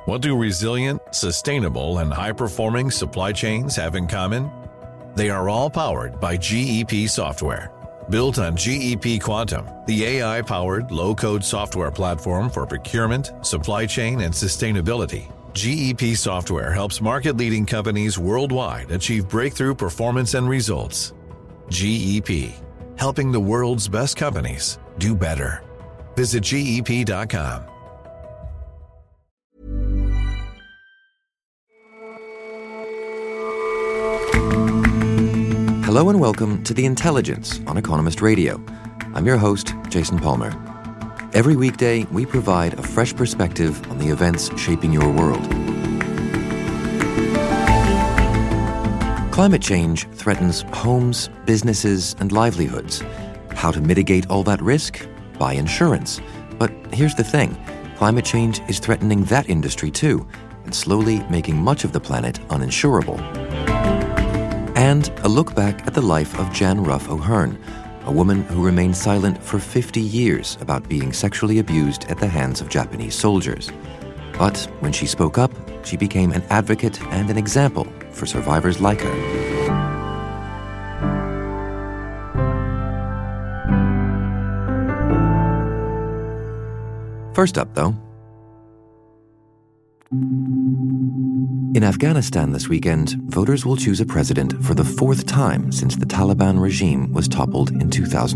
What do resilient, sustainable, and high-performing supply chains have in common? They are all powered by GEP software. Built on GEP Quantum, the AI-powered low-code software platform for procurement, supply chain, and sustainability, GEP software helps market-leading companies worldwide achieve breakthrough performance and results. GEP, helping the world's best companies do better. Visit GEP.com. Hello and welcome to The Intelligence on Economist Radio. I'm your host, Jason Palmer. Every weekday, we provide a fresh perspective on the events shaping your world. Climate change threatens homes, businesses, and livelihoods. How to mitigate all that risk? Buy insurance. But here's the thing, climate change is threatening that industry too, and slowly making much of the planet uninsurable. And a look back at the life of Jan Ruff O'Hearn, a woman who remained silent for 50 years about being sexually abused at the hands of Japanese soldiers. But when she spoke up, she became an advocate and an example for survivors like her. First up, though, in Afghanistan this weekend, voters will choose a president for the fourth time since the Taliban regime was toppled in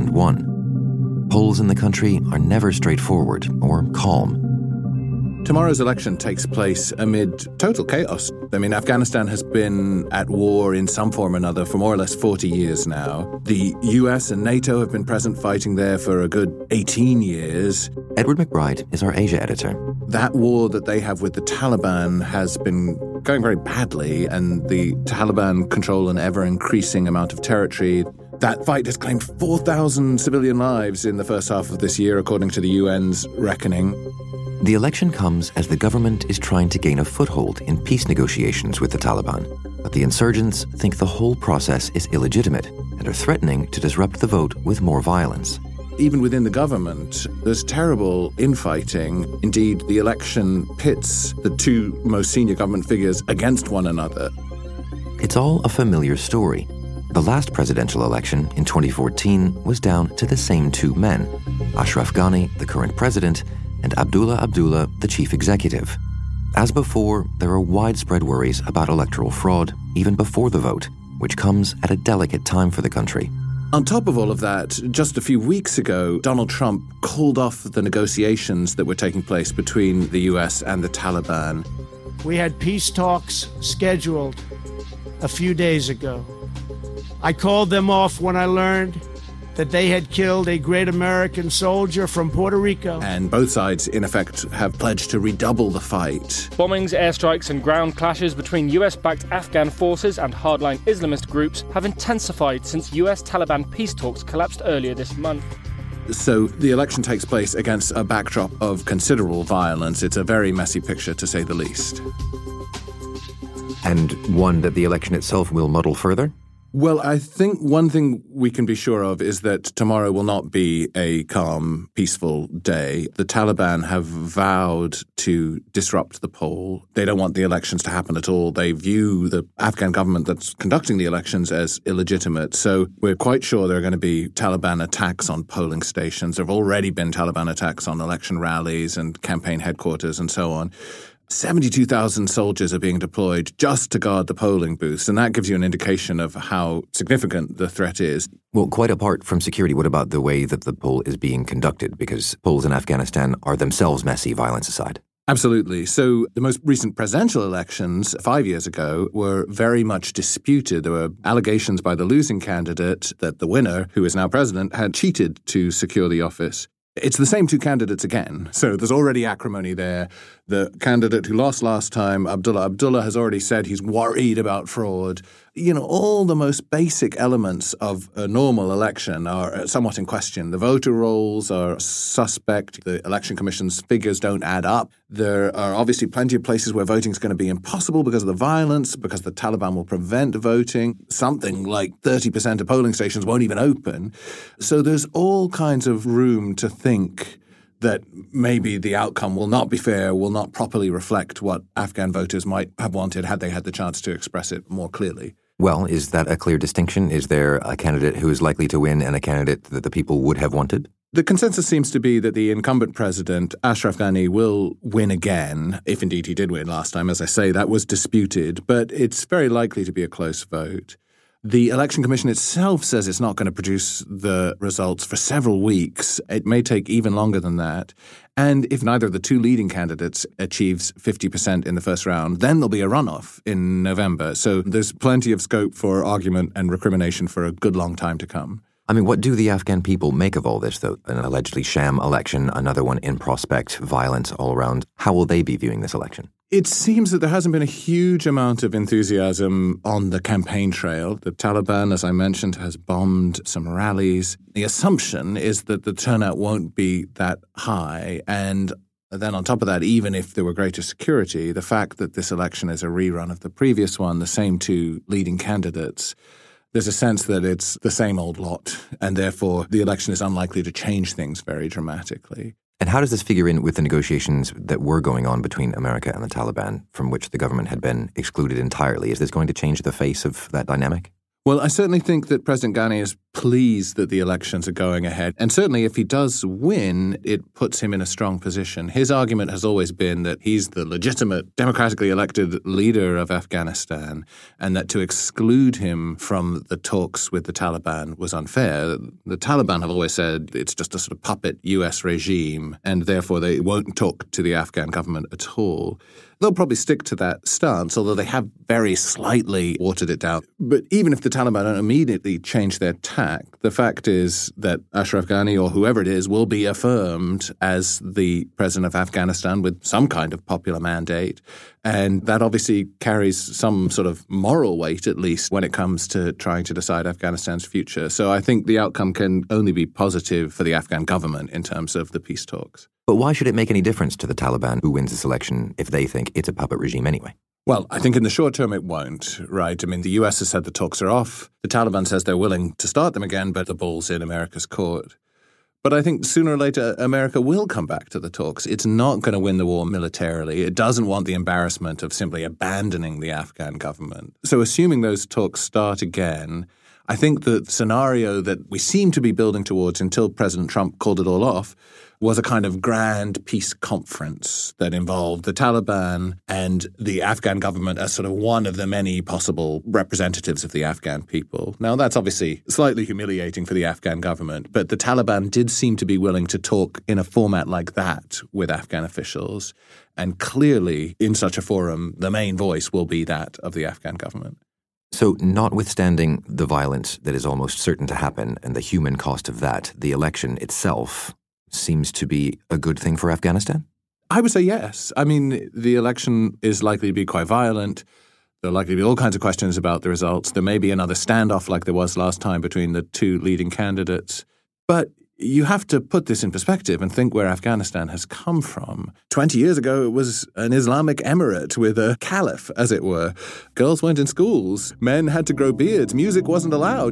2001. Polls in the country are never straightforward or calm. Tomorrow's election takes place amid total chaos. I mean, Afghanistan has been at war in some form or another for more or less 40 years now. The US and NATO have been present fighting there for a good 18 years. Edward McBride is our Asia editor. That war that they have with the Taliban has been going very badly, and the Taliban control an ever-increasing amount of territory. That fight has claimed 4,000 civilian lives in the first half of this year, according to the UN's reckoning. The election comes as the government is trying to gain a foothold in peace negotiations with the Taliban, but the insurgents think the whole process is illegitimate and are threatening to disrupt the vote with more violence. Even within the government, there's terrible infighting. Indeed, the election pits the two most senior government figures against one another. It's all a familiar story. The last presidential election in 2014 was down to the same two men, Ashraf Ghani, the current president, and Abdullah Abdullah, the chief executive. As before, there are widespread worries about electoral fraud, even before the vote, which comes at a delicate time for the country. On top of all of that, just a few weeks ago, Donald Trump called off the negotiations that were taking place between the US and the Taliban. We had peace talks scheduled a few days ago. I called them off when I learned that they had killed a great American soldier from Puerto Rico. And both sides, in effect, have pledged to redouble the fight. Bombings, airstrikes and ground clashes between US-backed Afghan forces and hardline Islamist groups have intensified since US-Taliban peace talks collapsed earlier this month. So the election takes place against a backdrop of considerable violence. It's a very messy picture, to say the least. And one that the election itself will muddle further? Well, I think one thing we can be sure of is that tomorrow will not be a calm, peaceful day. The Taliban have vowed to disrupt the poll. They don't want the elections to happen at all. They view the Afghan government that's conducting the elections as illegitimate. So we're quite sure there are going to be Taliban attacks on polling stations. There have already been Taliban attacks on election rallies and campaign headquarters and so on. 72,000 soldiers are being deployed just to guard the polling booths, and that gives you an indication of how significant the threat is. Well, quite apart from security, what about the way that the poll is being conducted? Because polls in Afghanistan are themselves messy, violence aside. Absolutely. So the most recent presidential elections 5 years ago were very much disputed. There were allegations by the losing candidate that the winner, who is now president, had cheated to secure the office. It's the same two candidates again, so there's already acrimony there. The candidate who lost last time, Abdullah Abdullah, has already said he's worried about fraud. You know, all the most basic elements of a normal election are somewhat in question. The voter rolls are suspect. The Election Commission's figures don't add up. There are obviously plenty of places where voting is going to be impossible because of the violence, because the Taliban will prevent voting. Something like 30% of polling stations won't even open. So there's all kinds of room to think that maybe the outcome will not be fair, will not properly reflect what Afghan voters might have wanted had they had the chance to express it more clearly. Well, is that a clear distinction? Is there a candidate who is likely to win and a candidate that the people would have wanted? The consensus seems to be that the incumbent president, Ashraf Ghani, will win again, if indeed he did win last time. As I say, that was disputed, but it's very likely to be a close vote. The Election Commission itself says it's not going to produce the results for several weeks. It may take even longer than that. And if neither of the two leading candidates achieves 50% in the first round, then there'll be a runoff in November. So there's plenty of scope for argument and recrimination for a good long time to come. I mean, what do the Afghan people make of all this, though? An allegedly sham election, another one in prospect, violence all around. How will they be viewing this election? It seems that there hasn't been a huge amount of enthusiasm on the campaign trail. The Taliban, as I mentioned, has bombed some rallies. The assumption is that the turnout won't be that high. And then on top of that, even if there were greater security, the fact that this election is a rerun of the previous one, the same two leading candidates, there's a sense that it's the same old lot, and therefore the election is unlikely to change things very dramatically. And how does this figure in with the negotiations that were going on between America and the Taliban, from which the government had been excluded entirely? Is this going to change the face of that dynamic? Well, I certainly think that President Ghani is pleased that the elections are going ahead. And certainly if he does win, it puts him in a strong position. His argument has always been that he's the legitimate, democratically elected leader of Afghanistan, and that to exclude him from the talks with the Taliban was unfair. The Taliban have always said it's just a sort of puppet U.S. regime, and therefore they won't talk to the Afghan government at all. They'll probably stick to that stance, although they have very slightly watered it down. But even if the Taliban don't immediately change their tack, the fact is that Ashraf Ghani, or whoever it is, will be affirmed as the president of Afghanistan with some kind of popular mandate. And that obviously carries some sort of moral weight, at least, when it comes to trying to decide Afghanistan's future. So I think the outcome can only be positive for the Afghan government in terms of the peace talks. But why should it make any difference to the Taliban who wins this election if they think it's a puppet regime anyway? Well, I think in the short term it won't, right? I mean, the US has said the talks are off. The Taliban says they're willing to start them again, but the ball's in America's court. But I think sooner or later, America will come back to the talks. It's not going to win the war militarily. It doesn't want the embarrassment of simply abandoning the Afghan government. So assuming those talks start again, I think the scenario that we seem to be building towards until President Trump called it all off was a kind of grand peace conference that involved the Taliban and the Afghan government as sort of one of the many possible representatives of the Afghan people. Now, that's obviously slightly humiliating for the Afghan government, but the Taliban did seem to be willing to talk in a format like that with Afghan officials. And clearly, in such a forum, the main voice will be that of the Afghan government. So notwithstanding the violence that is almost certain to happen and the human cost of that, the election itself seems to be a good thing for Afghanistan? I would say yes. I mean, the election is likely to be quite violent. There are likely to be all kinds of questions about the results. There may be another standoff like there was last time between the two leading candidates. But you have to put this in perspective and think where Afghanistan has come from. 20 years ago, it was an Islamic emirate with a caliph, as it were. Girls went in schools. Men had to grow beards. Music wasn't allowed.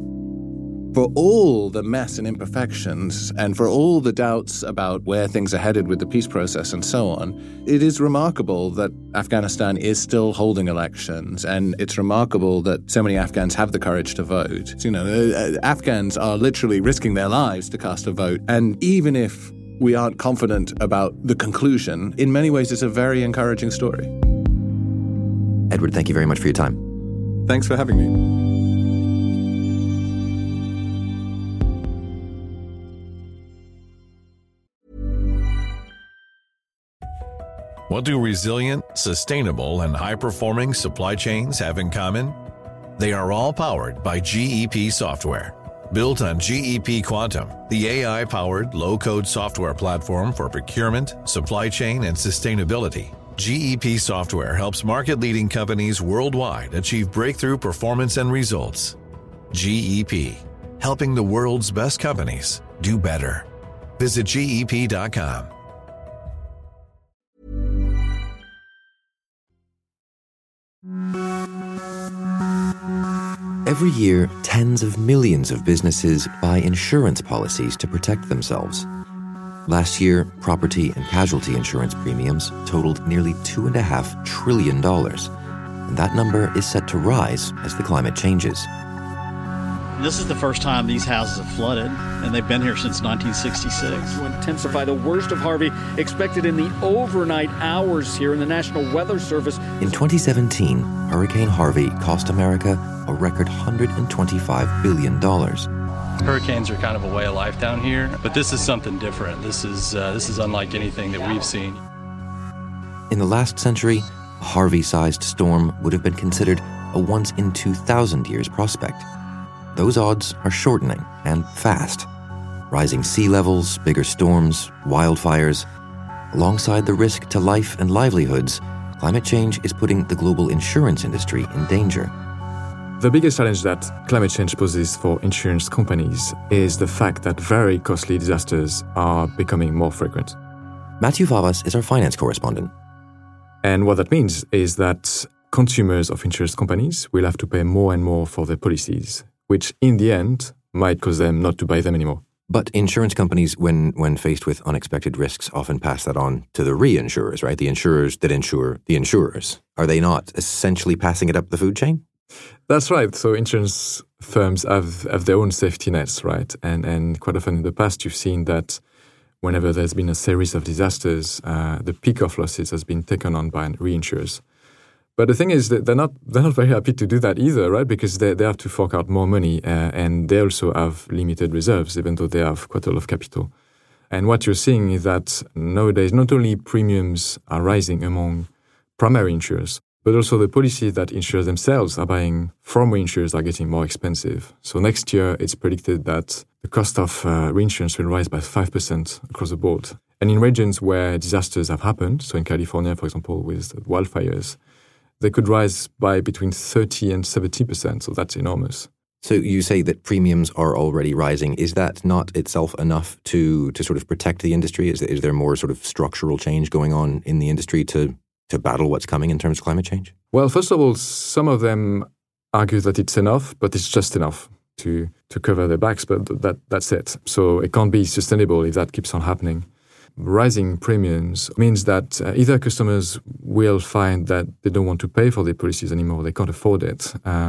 For all the mess and imperfections, and for all the doubts about where things are headed with the peace process and so on, it is remarkable that Afghanistan is still holding elections, and it's remarkable that so many Afghans have the courage to vote. You know, Afghans are literally risking their lives to cast a vote, and even if we aren't confident about the conclusion, in many ways it's a very encouraging story. Edward, thank you very much for your time. Thanks for having me. What do resilient, sustainable, and high-performing supply chains have in common? They are all powered by GEP software. Built on GEP Quantum, the AI-powered low-code software platform for procurement, supply chain, and sustainability, GEP software helps market-leading companies worldwide achieve breakthrough performance and results. GEP, helping the world's best companies do better. Visit GEP.com. Every year, tens of millions of businesses buy insurance policies to protect themselves. Last year, property and casualty insurance premiums totaled nearly $2.5 trillion. And that number is set to rise as the climate changes. This is the first time these houses have flooded, and they've been here since 1966. To intensify, the worst of Harvey expected in the overnight hours here in the National Weather Service. In 2017, Hurricane Harvey cost America a record $125 billion. Hurricanes are kind of a way of life down here, but this is something different. This is unlike anything that we've seen. In the last century, a Harvey-sized storm would have been considered a once-in-2,000 years prospect. Those odds are shortening and fast. Rising sea levels, bigger storms, wildfires. Alongside the risk to life and livelihoods, climate change is putting the global insurance industry in danger. The biggest challenge that climate change poses for insurance companies is the fact that very costly disasters are becoming more frequent. Matthew Favas is our finance correspondent. And what that means is that consumers of insurance companies will have to pay more and more for their policies, which in the end might cause them not to buy them anymore. But insurance companies, when faced with unexpected risks, often pass that on to the reinsurers, right? The insurers that insure the insurers. Are they not essentially passing it up the food chain? That's right. So insurance firms have their own safety nets, right? And quite often in the past, you've seen that whenever there's been a series of disasters, the peak of losses has been taken on by reinsurers. But the thing is that they're not very happy to do that either, right? Because they have to fork out more money, and they also have limited reserves, even though they have quite a lot of capital. And what you're seeing is that nowadays, not only premiums are rising among primary insurers, but also the policies that insurers themselves are buying from reinsurers are getting more expensive. So next year, it's predicted that the cost of reinsurance will rise by 5% across the board. And in regions where disasters have happened, so in California, for example, with wildfires, they could rise by between 30 and 70%, so that's enormous. So you say that premiums are already rising. Is that not itself enough to sort of protect the industry? Is there more sort of structural change going on in the industry to battle what's coming in terms of climate change? Well, first of all, some of them argue that it's enough, but it's just enough to cover their backs, but that's it. So it can't be sustainable if that keeps on happening. Rising premiums means that either customers will find that they don't want to pay for their policies anymore, they can't afford it,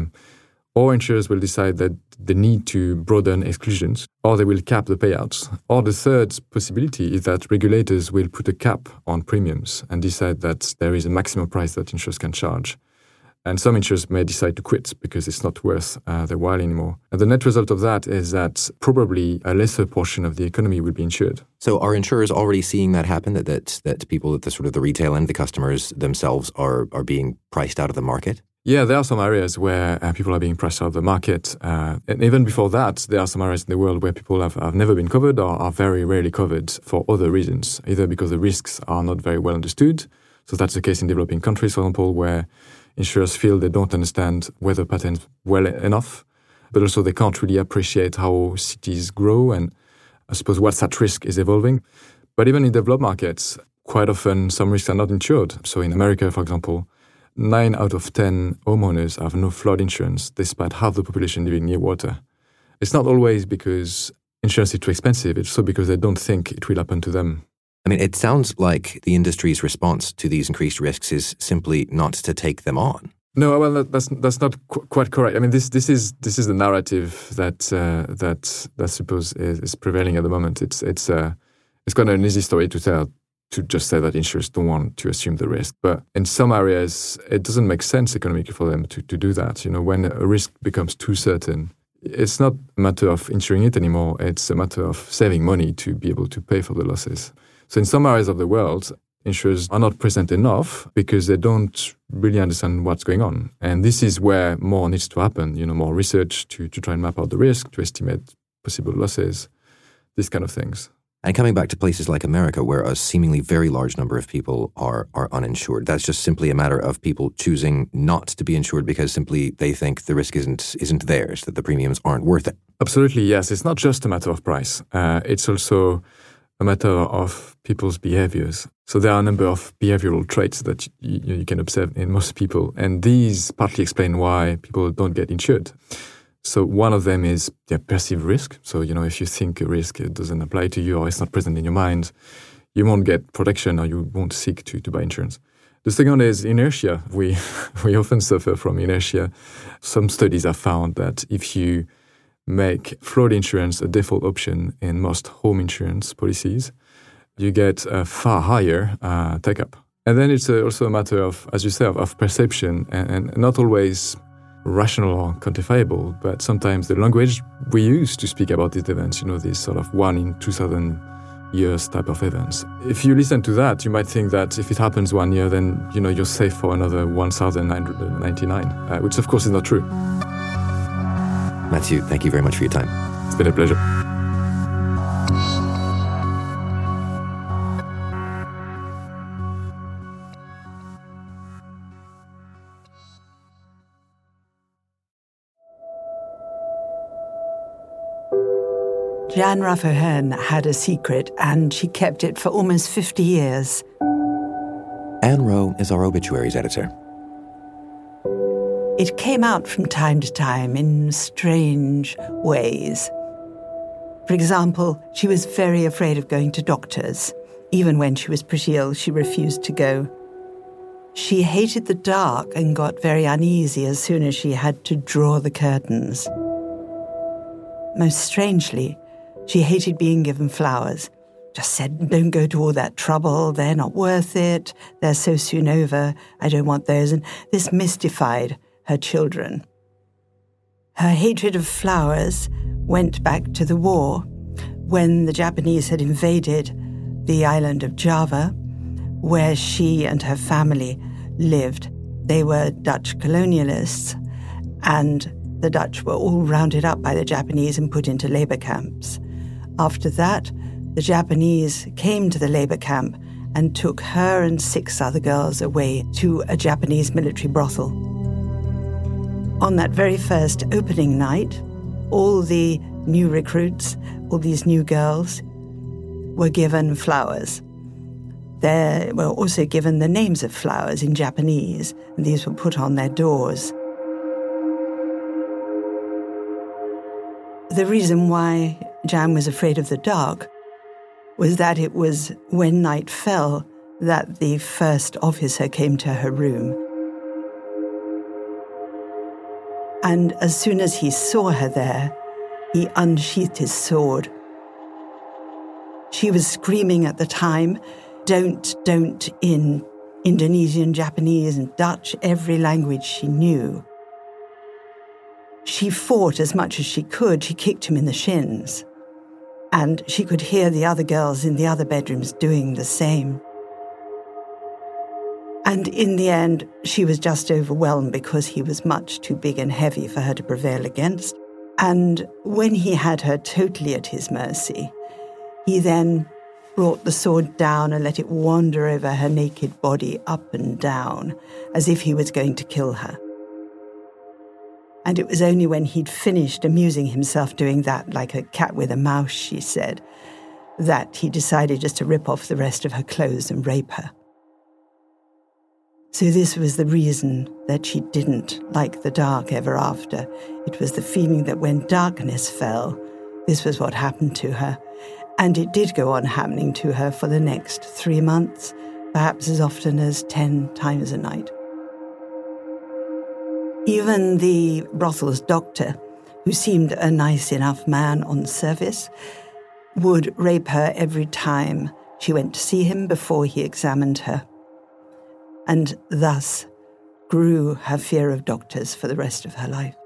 or insurers will decide that they need to broaden exclusions, or they will cap the payouts. Or the third possibility is that regulators will put a cap on premiums and decide that there is a maximum price that insurers can charge. And some insurers may decide to quit because it's not worth their while anymore. And the net result of that is that probably a lesser portion of the economy will be insured. So are insurers already seeing that happen, that people at the sort of the retail end, the customers themselves are being priced out of the market? Yeah, there are some areas where people are being priced out of the market. And even before that, there are some areas in the world where people have never been covered or are very rarely covered for other reasons, either because the risks are not very well understood. So that's the case in developing countries, for example, where insurers feel they don't understand weather patterns well enough, but also they can't really appreciate how cities grow and I suppose what's at risk is evolving. But even in developed markets, quite often some risks are not insured. So in America, for example, 9 out of 10 homeowners have no flood insurance, despite half the population living near water. It's not always because insurance is too expensive, it's also because they don't think it will happen to them. I mean, it sounds like the industry's response to these increased risks is simply not to take them on. No, well, that's not quite correct. I mean, this is the narrative that I suppose is prevailing at the moment. It's quite an easy story to tell, to just say that insurers don't want to assume the risk. But in some areas, it doesn't make sense economically for them to do that. You know, when a risk becomes too certain, it's not a matter of insuring it anymore. It's a matter of saving money to be able to pay for the losses. So in some areas of the world, insurers are not present enough because they don't really understand what's going on. And this is where more needs to happen, you know, more research to try and map out the risk, to estimate possible losses, these kind of things. And coming back to places like America, where a seemingly very large number of people are uninsured, that's just simply a matter of people choosing not to be insured because simply they think the risk isn't theirs, that the premiums aren't worth it. Absolutely, yes. It's not just a matter of price. It's also a matter of people's behaviors. So there are a number of behavioral traits that you can observe in most people, and these partly explain why people don't get insured. So one of them is perceived risk. So, if you think a risk doesn't apply to you or it's not present in your mind, you won't get protection or you won't seek to buy insurance. The second is inertia. We often suffer from inertia. Some studies have found that if you make flood insurance a default option in most home insurance policies, you get a far higher take-up. And then it's also a matter of, as you say, of perception and not always rational or quantifiable, but sometimes the language we use to speak about these events, these sort of 1 in 2,000 years type of events. If you listen to that, you might think that if it happens 1 year, then, you're safe for another 1,999, which of course is not true. Mathieu, thank you very much for your time. It's been a pleasure. Jeanne Raffarin had a secret, and she kept it for almost 50 years. Anne Rowe is our obituaries editor. It came out from time to time in strange ways. For example, she was very afraid of going to doctors. Even when she was pretty ill, she refused to go. She hated the dark and got very uneasy as soon as she had to draw the curtains. Most strangely, she hated being given flowers. Just said, don't go to all that trouble, they're not worth it, they're so soon over, I don't want those. And this mystified her children. Her hatred of flowers went back to the war, when the Japanese had invaded the island of Java, where she and her family lived. They were Dutch colonialists, and the Dutch were all rounded up by the Japanese and put into labor camps. After that, the Japanese came to the labor camp and took her and 6 other girls away to a Japanese military brothel. On that very first opening night, all the new recruits, all these new girls, were given flowers. They were also given the names of flowers in Japanese, and these were put on their doors. The reason why Jeanne was afraid of the dark was that it was when night fell that the first officer came to her room. And as soon as he saw her there, he unsheathed his sword. She was screaming at the time, don't, in Indonesian, Japanese, and Dutch, every language she knew. She fought as much as she could. She kicked him in the shins. And she could hear the other girls in the other bedrooms doing the same. And in the end, she was just overwhelmed because he was much too big and heavy for her to prevail against. And when he had her totally at his mercy, he then brought the sword down and let it wander over her naked body up and down, as if he was going to kill her. And it was only when he'd finished amusing himself doing that, like a cat with a mouse, she said, that he decided just to rip off the rest of her clothes and rape her. So this was the reason that she didn't like the dark ever after. It was the feeling that when darkness fell, this was what happened to her. And it did go on happening to her for the next 3 months, perhaps as often as 10 times a night. Even the brothel's doctor, who seemed a nice enough man on service, would rape her every time she went to see him before he examined her. And thus grew her fear of doctors for the rest of her life.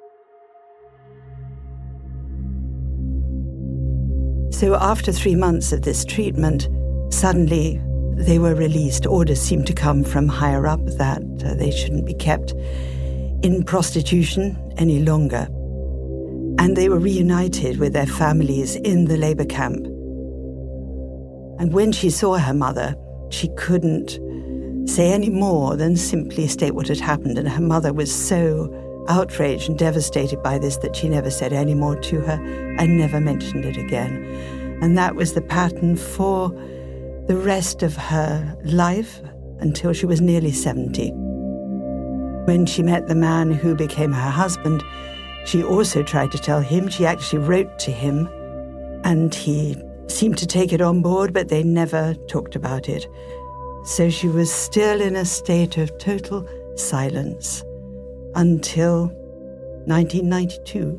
So after 3 months of this treatment, suddenly they were released. Orders seemed to come from higher up that they shouldn't be kept in prostitution any longer. And they were reunited with their families in the labor camp. And when she saw her mother, she couldn't say any more than simply state what had happened. And her mother was so outraged and devastated by this that she never said any more to her and never mentioned it again. And that was the pattern for the rest of her life until she was nearly 70. When she met the man who became her husband, She also tried to tell him. She actually wrote to him, and he seemed to take it on board, but they never talked about it. So she was still in a state of total silence until 1992.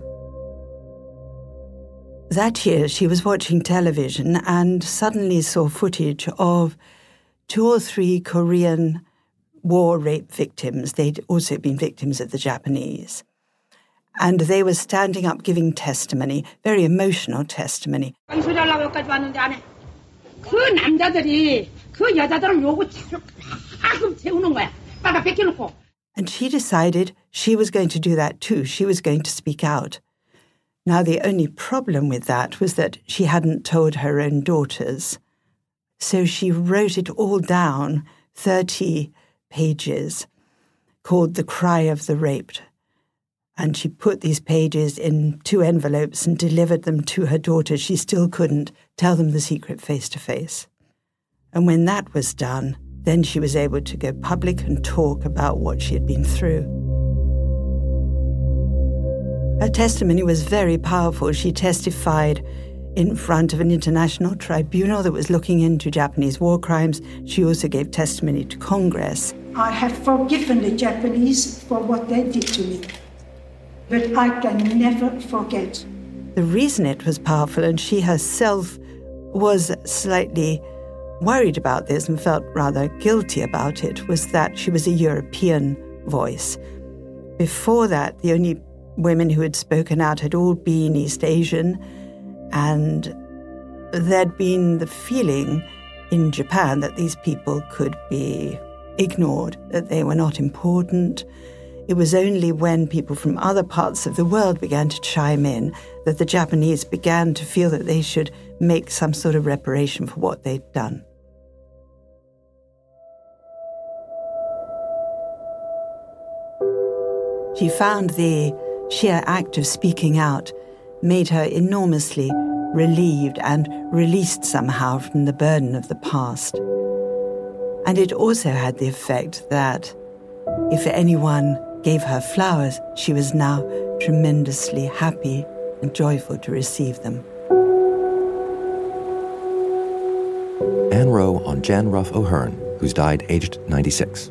That year, she was watching television and suddenly saw footage of 2 or 3 Korean war rape victims. They'd also been victims of the Japanese. And they were standing up giving testimony, very emotional testimony. And she decided she was going to do that too. She was going to speak out. Now, the only problem with that was that she hadn't told her own daughters. So she wrote it all down, 30 pages, called The Cry of the Raped. And she put these pages in 2 envelopes and delivered them to her daughters. She still couldn't tell them the secret face to face. And when that was done, then she was able to go public and talk about what she had been through. Her testimony was very powerful. She testified in front of an international tribunal that was looking into Japanese war crimes. She also gave testimony to Congress. I have forgiven the Japanese for what they did to me, but I can never forget. The reason it was powerful, and she herself was slightly worried about this and felt rather guilty about it, was that she was a European voice. Before that, the only women who had spoken out had all been East Asian, and there'd been the feeling in Japan that these people could be ignored, that they were not important. It was only when people from other parts of the world began to chime in that the Japanese began to feel that they should make some sort of reparation for what they'd done. She found the sheer act of speaking out made her enormously relieved and released somehow from the burden of the past. And it also had the effect that if anyone gave her flowers, she was now tremendously happy and joyful to receive them. Anne Rowe on Jan Ruff O'Hearn, who's died aged 96.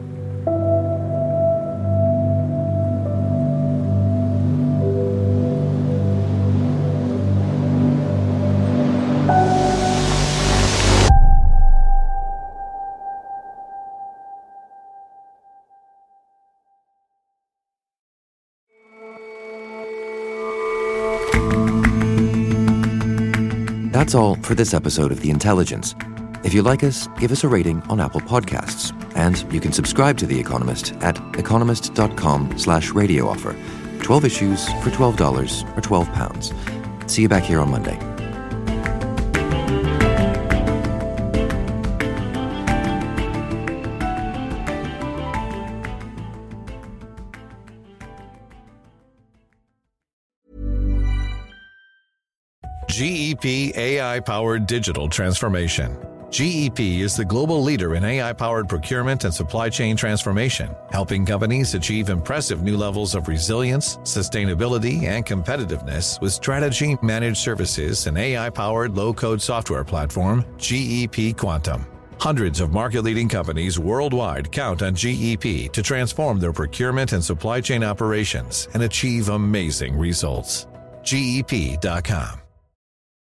That's all for this episode of The Intelligence. If you like us, give us a rating on Apple Podcasts. And you can subscribe to The Economist at economist.com/radio offer. 12 issues for $12 or £12. See you back here on Monday. GEP AI-powered digital transformation. GEP is the global leader in AI-powered procurement and supply chain transformation, helping companies achieve impressive new levels of resilience, sustainability, and competitiveness with strategy, managed services, and AI-powered low-code software platform, GEP Quantum. Hundreds of market-leading companies worldwide count on GEP to transform their procurement and supply chain operations and achieve amazing results. GEP.com.